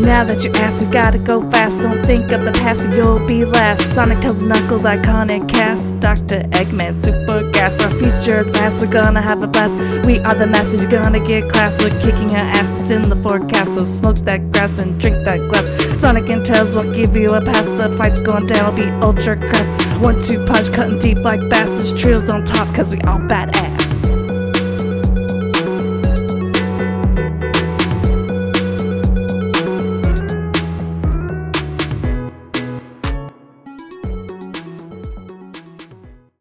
Now that you ask, we gotta go fast. Don't think of the past or you'll be last. Sonic, Tails, and Knuckles, iconic cast. Dr. Eggman, super gas. Our future's vast, we're gonna have a blast. We are the masters, you're gonna get class. We're kicking our asses in the forecast. So smoke that grass and drink that glass. Sonic and Tails will give you a pass. The fight's going down, it'll be ultra crass. 1-2 punch, cutting deep like bastards. Trios on top, cause we all badass.